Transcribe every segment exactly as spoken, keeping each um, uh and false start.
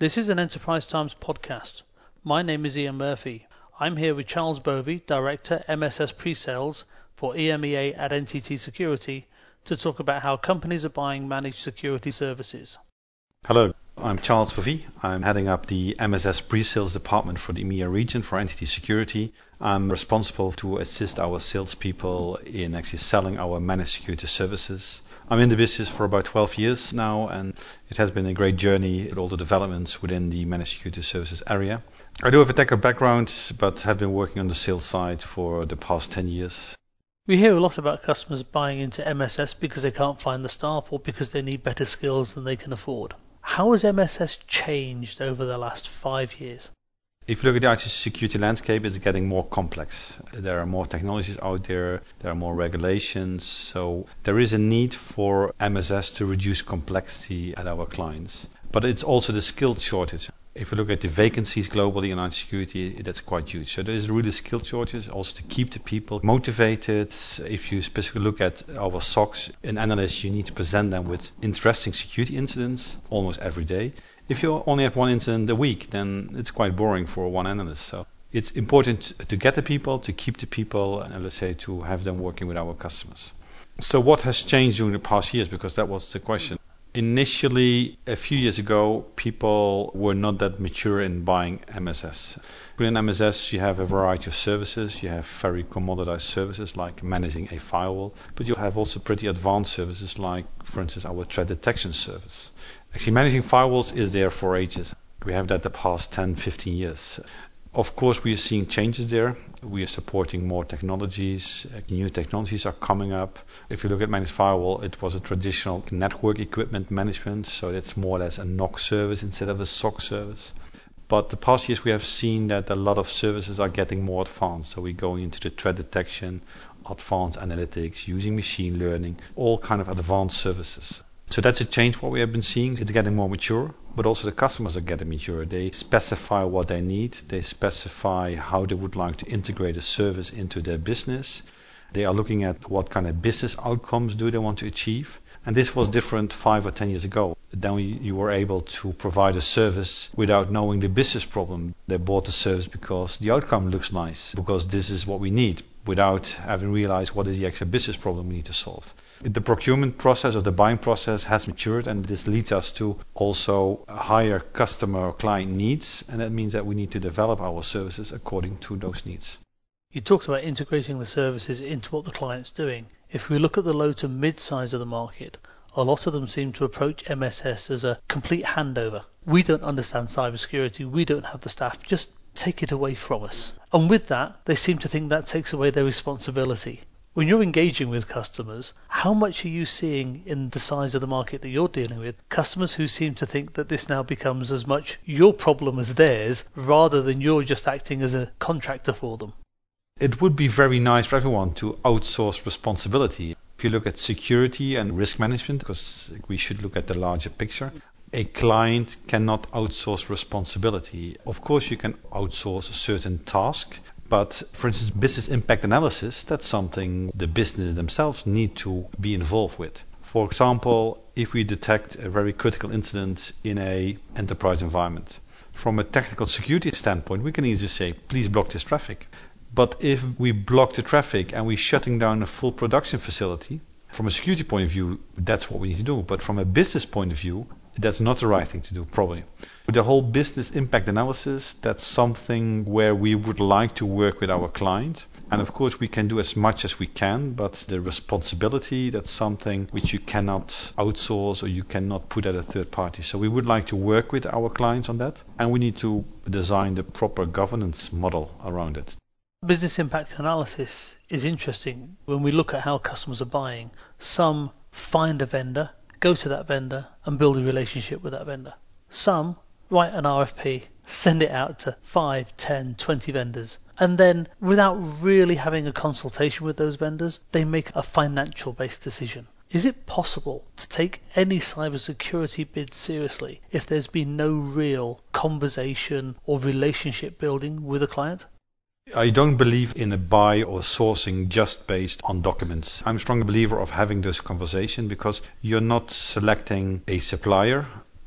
This is an Enterprise Times podcast. My name is Ian Murphy. I'm here with Charles Bovey, Director, M S S Pre-Sales for E M E A at N T T Security, to talk about how companies are buying managed security services. Hello, I'm Charles Bovey. I'm heading up the M S S Pre-Sales department for the E M E A region for N T T Security. I'm responsible to assist our salespeople in actually selling our managed security services. I'm in the business for about twelve years now, and it has been a great journey with all the developments within the managed security services area. I do have a tech background, but have been working on the sales side for the past ten years. We hear a lot about customers buying into M S S because they can't find the staff or because they need better skills than they can afford. How has M S S changed over the last five years? If you look at the I T security landscape, it's getting more complex. There are more technologies out there, there are more regulations, so there is a need for M S S to reduce complexity at our clients. But it's also the skilled shortage. If you look at the vacancies globally in I T security, that's quite huge. So there is really skilled shortage also to keep the people motivated. If you specifically look at our S O Cs, an analyst, you need to present them with interesting security incidents almost every day. If you only have one incident a week, then it's quite boring for one analyst. So it's important to get the people, to keep the people, and let's say to have them working with our customers. So what has changed during the past years? Because that was the question. Initially, a few years ago, people were not that mature in buying M S S. Within M S S, you have a variety of services. You have very commoditized services like managing a firewall, but you have also pretty advanced services like, for instance, our threat detection service. Actually, managing firewalls is there for ages. We have that the past ten, fifteen years. Of course, we are seeing changes there. We are supporting more technologies. New technologies are coming up. If you look at managed firewall, it was a traditional network equipment management, so it's more or less a N O C service instead of a S O C service. But the past years, we have seen that a lot of services are getting more advanced. So we're going into the threat detection, advanced analytics, using machine learning, all kind of advanced services. So that's a change what we have been seeing. It's getting more mature, but also the customers are getting mature. They specify what they need. They specify how they would like to integrate a service into their business. They are looking at what kind of business outcomes do they want to achieve. And this was different five or ten years ago. Then we, you were able to provide a service without knowing the business problem. They bought the service because the outcome looks nice, because this is what we need, without having realized what is the actual business problem we need to solve. The procurement process or the buying process has matured, and this leads us to also higher customer or client needs, and that means that we need to develop our services according to those needs. You talked about integrating the services into what the client's doing. If we look at the low to mid-size of the market, a lot of them seem to approach M S S as a complete handover. We don't understand cybersecurity, we don't have the staff, just take it away from us. And with that, they seem to think that takes away their responsibility. When you're engaging with customers, how much are you seeing in the size of the market that you're dealing with, customers who seem to think that this now becomes as much your problem as theirs, rather than you're just acting as a contractor for them? It would be very nice for everyone to outsource responsibility. If you look at security and risk management, because we should look at the larger picture, a client cannot outsource responsibility. Of course, you can outsource a certain task, but for instance, business impact analysis, that's something the business themselves need to be involved with. For example, if we detect a very critical incident in an enterprise environment, from a technical security standpoint, we can easily say, please block this traffic. But if we block the traffic and we're shutting down a full production facility, from a security point of view, that's what we need to do. But from a business point of view, that's not the right thing to do, probably. The whole business impact analysis, that's something where we would like to work with our client. And of course, we can do as much as we can, but the responsibility, that's something which you cannot outsource or you cannot put at a third party. So we would like to work with our clients on that, and we need to design the proper governance model around it. Business impact analysis is interesting. When we look at how customers are buying, some find a vendor, go to that vendor and build a relationship with that vendor. Some write an R F P, send it out to five, ten, twenty vendors, and then without really having a consultation with those vendors, they make a financial based decision. Is it possible to take any cybersecurity bid seriously if there's been no real conversation or relationship building with a client? I don't believe in a buy or sourcing just based on documents. I'm a strong believer of having this conversation because you're not selecting a supplier,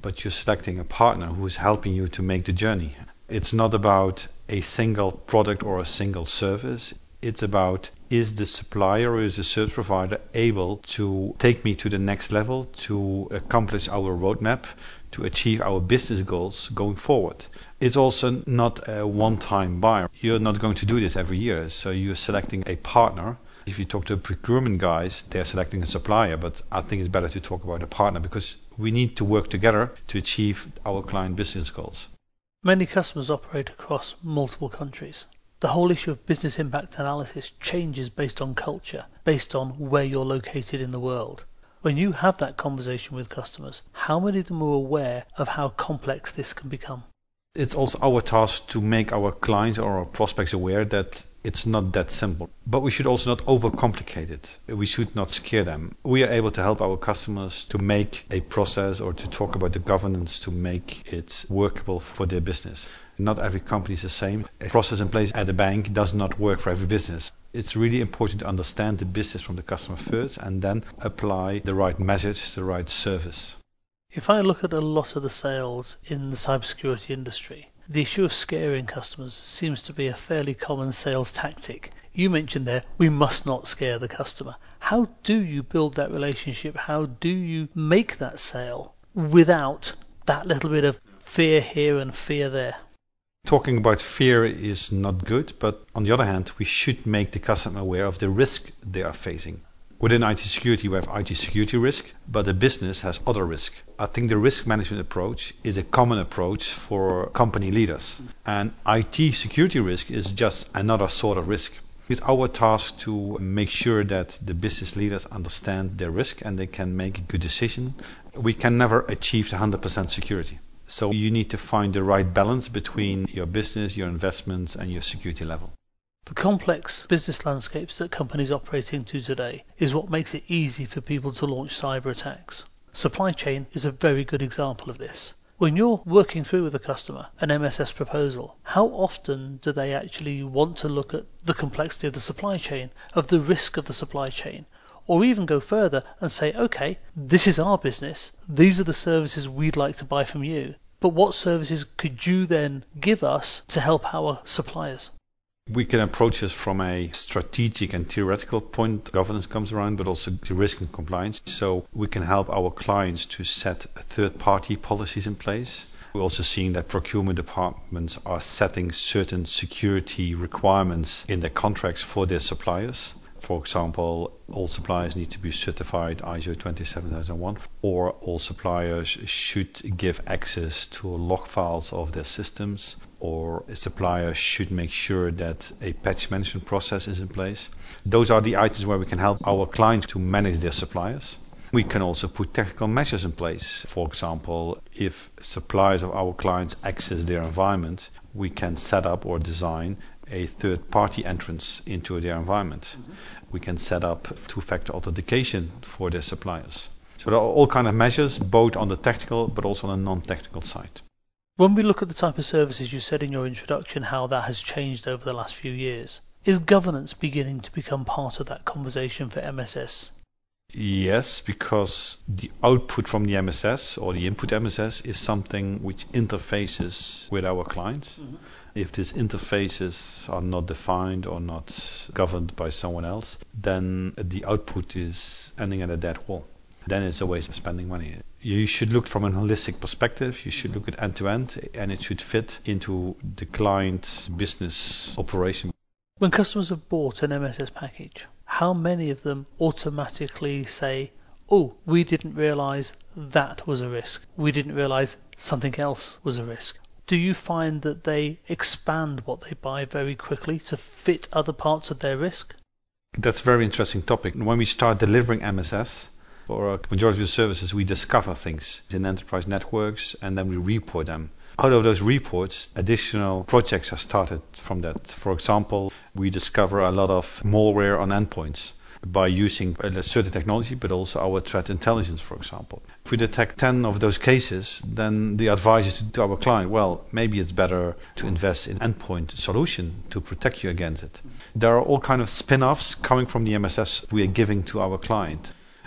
but you're selecting a partner who is helping you to make the journey. It's not about a single product or a single service. It's about, is the supplier or is the service provider able to take me to the next level, to accomplish our roadmap, to achieve our business goals going forward. It's also not a one-time buy. You're not going to do this every year, so you're selecting a partner. If you talk to procurement guys, they're selecting a supplier, but I think it's better to talk about a partner because we need to work together to achieve our client business goals. Many customers operate across multiple countries. The whole issue of business impact analysis changes based on culture, based on where you're located in the world. When you have that conversation with customers, how many of them are aware of how complex this can become? It's also our task to make our clients or our prospects aware that it's not that simple. But we should also not overcomplicate it. We should not scare them. We are able to help our customers to make a process or to talk about the governance to make it workable for their business. Not every company is the same. A process in place at a bank does not work for every business. It's really important to understand the business from the customer first and then apply the right message, the right service. If I look at a lot of the sales in the cybersecurity industry, the issue of scaring customers seems to be a fairly common sales tactic. You mentioned there, we must not scare the customer. How do you build that relationship? How do you make that sale without that little bit of fear here and fear there? Talking about fear is not good, but on the other hand, we should make the customer aware of the risk they are facing. Within I T security, we have I T security risk, but the business has other risk. I think the risk management approach is a common approach for company leaders. And I T security risk is just another sort of risk. It's our task to make sure that the business leaders understand their risk and they can make a good decision. We can never achieve one hundred percent security. So you need to find the right balance between your business, your investments, and your security level. The complex business landscapes that companies operate into today is what makes it easy for people to launch cyber attacks. Supply chain is a very good example of this. When you're working through with a customer an M S S proposal, how often do they actually want to look at the complexity of the supply chain, of the risk of the supply chain, or even go further and say, okay, this is our business, these are the services we'd like to buy from you, but what services could you then give us to help our suppliers? We can approach this from a strategic and theoretical point. Governance comes around, but also the risk and compliance. So we can help our clients to set third-party policies in place. We're also seeing that procurement departments are setting certain security requirements in their contracts for their suppliers. For example, all suppliers need to be certified I S O twenty-seven thousand one, or all suppliers should give access to log files of their systems, or a supplier should make sure that a patch management process is in place. Those are the items where we can help our clients to manage their suppliers. We can also put technical measures in place. For example, if suppliers of our clients access their environment, we can set up or design a third-party entrance into their environment. Mm-hmm. We can set up two-factor authentication for their suppliers. So there are all kinds of measures, both on the technical but also on the non-technical side. When we look at the type of services, you said in your introduction how that has changed over the last few years. Is governance beginning to become part of that conversation for M S S? Yes, because the output from the M S S or the input M S S is something which interfaces with our clients. Mm-hmm. If these interfaces are not defined or not governed by someone else, then the output is ending at a dead wall. Then it's a waste of spending money. You should look from a holistic perspective. You should look at end-to-end, and it should fit into the client's business operation. When customers have bought an M S S package, how many of them automatically say, oh, we didn't realize that was a risk. We didn't realize something else was a risk. Do you find that they expand what they buy very quickly to fit other parts of their risk? That's a very interesting topic. When we start delivering M S S, for a majority of the services, we discover things in enterprise networks and then we report them. Out of those reports, additional projects are started from that. For example, we discover a lot of malware on endpoints by using a certain technology, but also our threat intelligence, for example. If we detect ten of those cases, then the advice is to our client, well, maybe it's better to invest in endpoint solution to protect you against it. There are all kinds of spin-offs coming from the M S S we are giving to our client.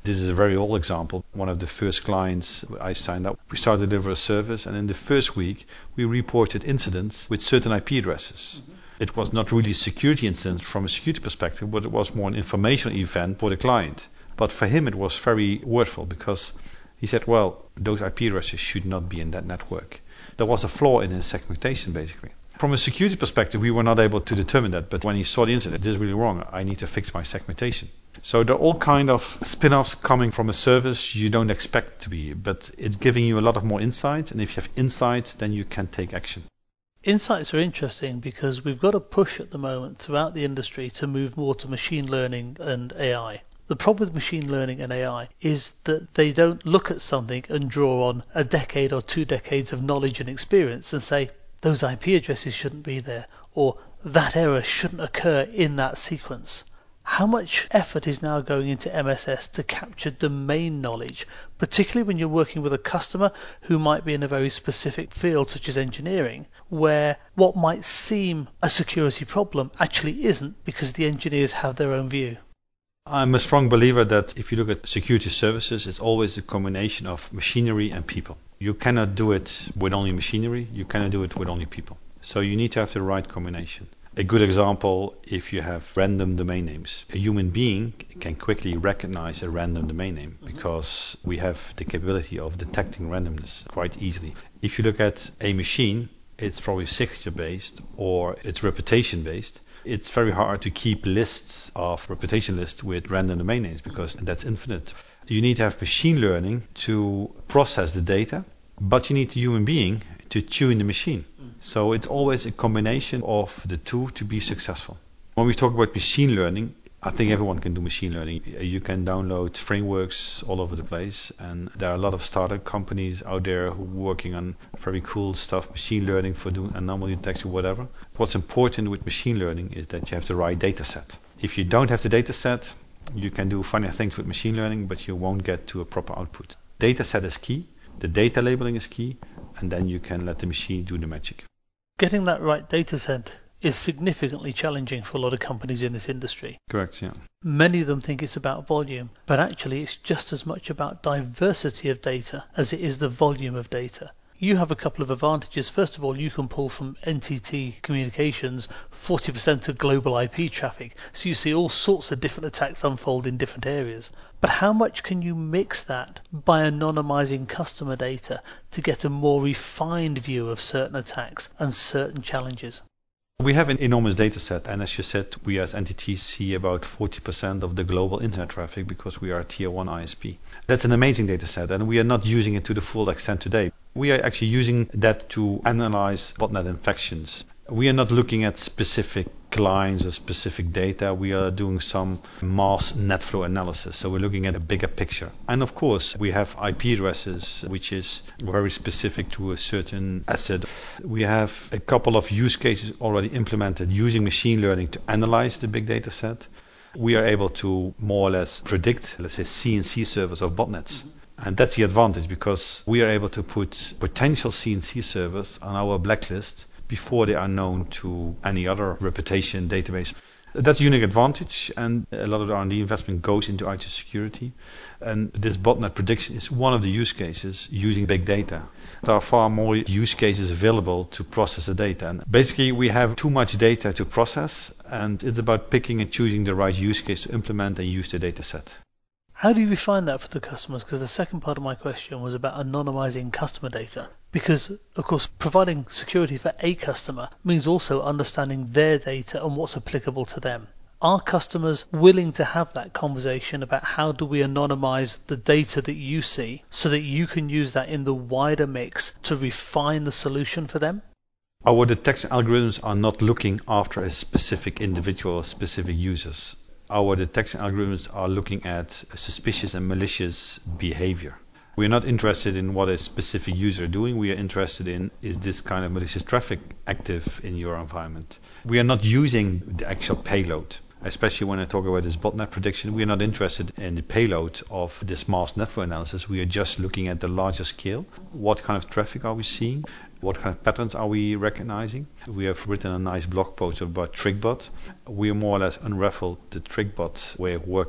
This is a very old example. One of the first clients I signed up, we started to deliver a service, and in the first week, we reported incidents with certain I P addresses. Mm-hmm. It was not really a security incident from a security perspective, but it was more an informational event for the client. But for him, it was very worthwhile because he said, well, those I P addresses should not be in that network. There was a flaw in his segmentation, basically. From a security perspective, we were not able to determine that, but when he saw the incident, this is really wrong, I need to fix my segmentation. So there are all kind of spin-offs coming from a service you don't expect to be, but it's giving you a lot of more insights, and if you have insights, then you can take action. Insights are interesting because we've got a push at the moment throughout the industry to move more to machine learning and A I. The problem with machine learning and A I is that they don't look at something and draw on a decade or two decades of knowledge and experience and say, those I P addresses shouldn't be there, or that error shouldn't occur in that sequence. How much effort is now going into M S S to capture domain knowledge, particularly when you're working with a customer who might be in a very specific field such as engineering, where what might seem a security problem actually isn't because the engineers have their own view? I'm a strong believer that if you look at security services, it's always a combination of machinery and people. You cannot do it with only machinery, you cannot do it with only people. So you need to have the right combination. A good example, if you have random domain names. A human being can quickly recognize a random domain name because we have the capability of detecting randomness quite easily. If you look at a machine, it's probably signature based or it's reputation based. It's very hard to keep lists of reputation lists with random domain names because that's infinite. You need to have machine learning to process the data, but you need a human being to tune the machine. So it's always a combination of the two to be successful. When we talk about machine learning, I think everyone can do machine learning. You can download frameworks all over the place, and there are a lot of startup companies out there who are working on very cool stuff, machine learning for doing anomaly detection, whatever. What's important with machine learning is that you have the right data set. If you don't have the data set, you can do funny things with machine learning, but you won't get to a proper output. Data set is key, the data labeling is key, and then you can let the machine do the magic. Getting that right data set is significantly challenging for a lot of companies in this industry. Correct, yeah. Many of them think it's about volume, but actually it's just as much about diversity of data as it is the volume of data. You have a couple of advantages. First of all, you can pull from N T T Communications forty percent of global I P traffic, so you see all sorts of different attacks unfold in different areas. But how much can you mix that by anonymizing customer data to get a more refined view of certain attacks and certain challenges? We have an enormous data set, and as you said, we as N T T see about forty percent of the global internet traffic because we are a tier one I S P. That's an amazing data set, and we are not using it to the full extent today. We are actually using that to analyze botnet infections. We are not looking at specific clients or specific data. We are doing some mass net flow analysis. So we're looking at a bigger picture. And of course, we have I P addresses, which is very specific to a certain asset. We have a couple of use cases already implemented using machine learning to analyze the big data set. We are able to more or less predict, let's say, C N C servers of botnets. Mm-hmm. And that's the advantage because we are able to put potential C N C servers on our blacklist before they are known to any other reputation database. That's a unique advantage, and a lot of the R and D investment goes into I T security. And this botnet prediction is one of the use cases using big data. There are far more use cases available to process the data. And basically, we have too much data to process, and it's about picking and choosing the right use case to implement and use the data set. How do you refine that for the customers? Because the second part of my question was about anonymizing customer data. Because, of course, providing security for a customer means also understanding their data and what's applicable to them. Are customers willing to have that conversation about how do we anonymize the data that you see so that you can use that in the wider mix to refine the solution for them? Our detection algorithms are not looking after a specific individual or specific users. Our detection algorithms are looking at suspicious and malicious behavior. We are not interested in what a specific user is doing. We are interested in, is this kind of malicious traffic active in your environment? We are not using the actual payload. Especially when I talk about this botnet prediction, we are not interested in the payload of this mass network analysis. We are just looking at the larger scale. What kind of traffic are we seeing? What kind of patterns are we recognizing? We have written a nice blog post about TrickBot. We more or less unraveled the TrickBot way of working.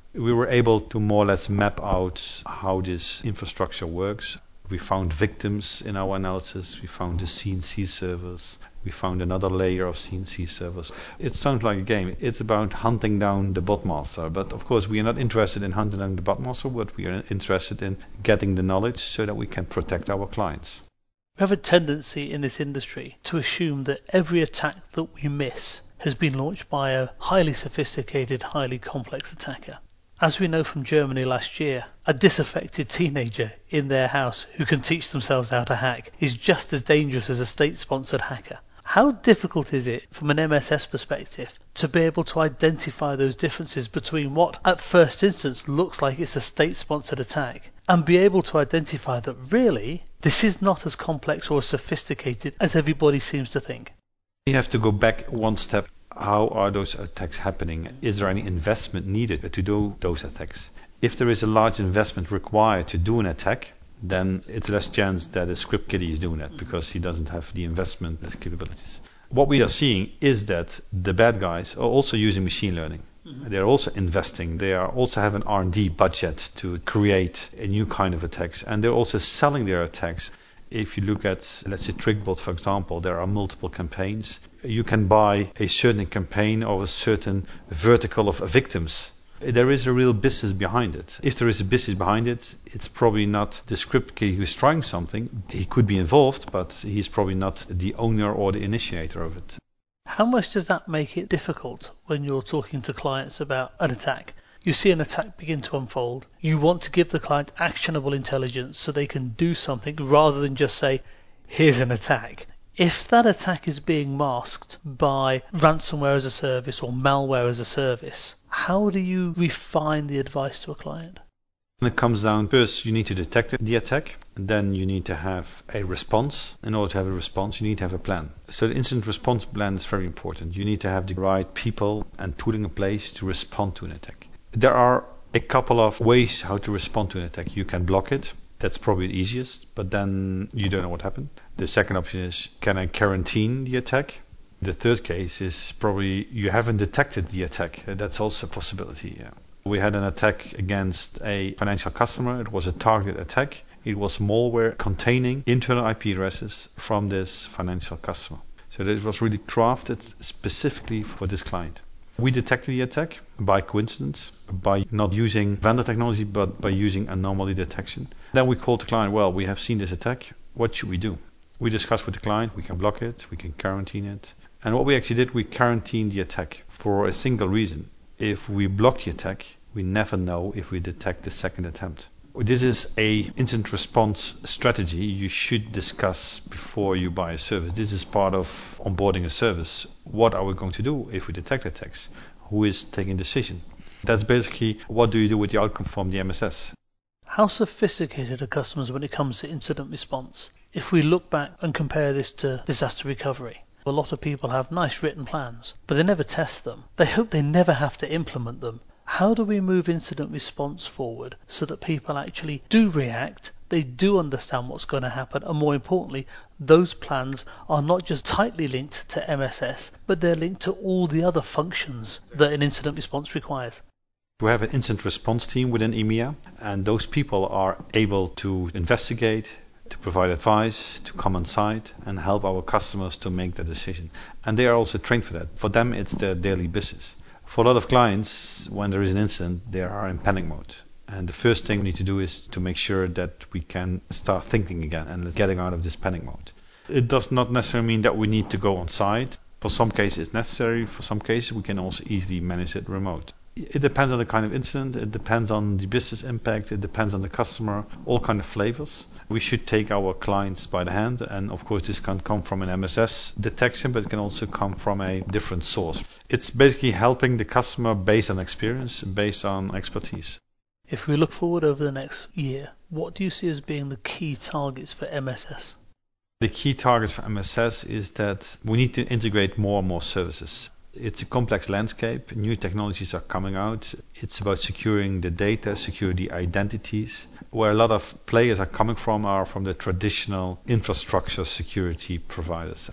We were able to more or less map out how this infrastructure works. We found victims in our analysis. We found the C N C servers. We found another layer of C N C servers. It sounds like a game. It's about hunting down the botmaster. But of course, we are not interested in hunting down the botmaster. What we are interested in getting the knowledge so that we can protect our clients. We have a tendency in this industry to assume that every attack that we miss has been launched by a highly sophisticated, highly complex attacker. As we know from Germany last year, a disaffected teenager in their house who can teach themselves how to hack is just as dangerous as a state-sponsored hacker. How difficult is it, from an M S S perspective, to be able to identify those differences between what, at first instance, looks like it's a state-sponsored attack, and be able to identify that really, this is not as complex or as sophisticated as everybody seems to think? You have to go back one step. How are those attacks happening? Is there any investment needed to do those attacks? If there is a large investment required to do an attack, then it's less chance that a script kiddie is doing that because he doesn't have the investment capabilities. What we are seeing is that the bad guys are also using machine learning. Mm-hmm. They're also investing. They are also have an R and D budget to create a new kind of attacks, and they're also selling their attacks. If you look at, let's say, TrickBot, for example, there are multiple campaigns. You can buy a certain campaign of a certain vertical of victims. There is a real business behind it. If there is a business behind it, it's probably not the script kid who's trying something. He could be involved, but he's probably not the owner or the initiator of it. How much does that make it difficult when you're talking to clients about an attack? You see an attack begin to unfold. You want to give the client actionable intelligence so they can do something rather than just say, here's an attack. If that attack is being masked by ransomware as a service or malware as a service, how do you refine the advice to a client? When it comes down, first you need to detect the attack, then you need to have a response. In order to have a response, you need to have a plan. So the incident response plan is very important. You need to have the right people and tooling in place to respond to an attack. There are a couple of ways how to respond to an attack. You can block it. That's probably the easiest, but then you don't know what happened. The second option is, can I quarantine the attack? The third case is probably you haven't detected the attack. That's also a possibility. Yeah. We had an attack against a financial customer. It was a targeted attack. It was malware containing internal I P addresses from this financial customer. So it was really crafted specifically for this client. We detected the attack by coincidence, by not using vendor technology, but by using anomaly detection. Then we called the client, well, we have seen this attack. What should we do? We discussed with the client, we can block it, we can quarantine it. And what we actually did, we quarantined the attack for a single reason. If we block the attack, we never know if we detect the second attempt. This is a incident response strategy you should discuss before you buy a service. This is part of onboarding a service. What are we going to do if we detect attacks? Who is taking decision? That's basically what do you do with the outcome from the M S S. How sophisticated are customers when it comes to incident response? If we look back and compare this to disaster recovery, a lot of people have nice written plans, but they never test them. They hope they never have to implement them. How do we move incident response forward so that people actually do react, they do understand what's going to happen, and more importantly, those plans are not just tightly linked to M S S, but they're linked to all the other functions that an incident response requires? We have an incident response team within E M E A, and those people are able to investigate, to provide advice, to come on site and help our customers to make the decision. And they are also trained for that. For them, it's their daily business. For a lot of clients, when there is an incident, they are in panic mode. And the first thing we need to do is to make sure that we can start thinking again and getting out of this panic mode. It does not necessarily mean that we need to go on site. For some cases it's necessary. For some cases we can also easily manage it remote. It depends on the kind of incident, it depends on the business impact, it depends on the customer, all kind of flavors. We should take our clients by the hand, and of course this can come from an M S S detection, but it can also come from a different source. It's basically helping the customer based on experience, based on expertise. If we look forward over the next year, what do you see as being the key targets for M S S? The key targets for M S S is that we need to integrate more and more services. It's a complex landscape. New technologies are coming out. It's about securing the data, secure the identities. Where a lot of players are coming from are from the traditional infrastructure security providers.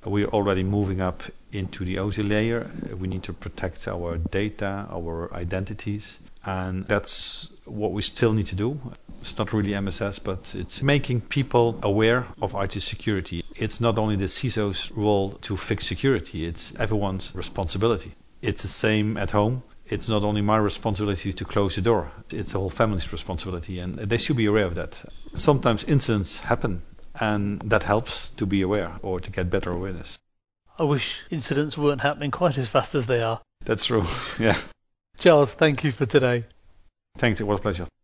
We're already moving up into the O T layer. We need to protect our data, our identities, and that's what we still need to do. It's not really M S S, but it's making people aware of I T security. It's not only the C I S O's role to fix security, it's everyone's responsibility. It's the same at home. It's not only my responsibility to close the door, it's the whole family's responsibility, and they should be aware of that. Sometimes incidents happen, and that helps to be aware or to get better awareness. I wish incidents weren't happening quite as fast as they are. That's true, yeah. Charles, thank you for today. Thanks, it was a pleasure.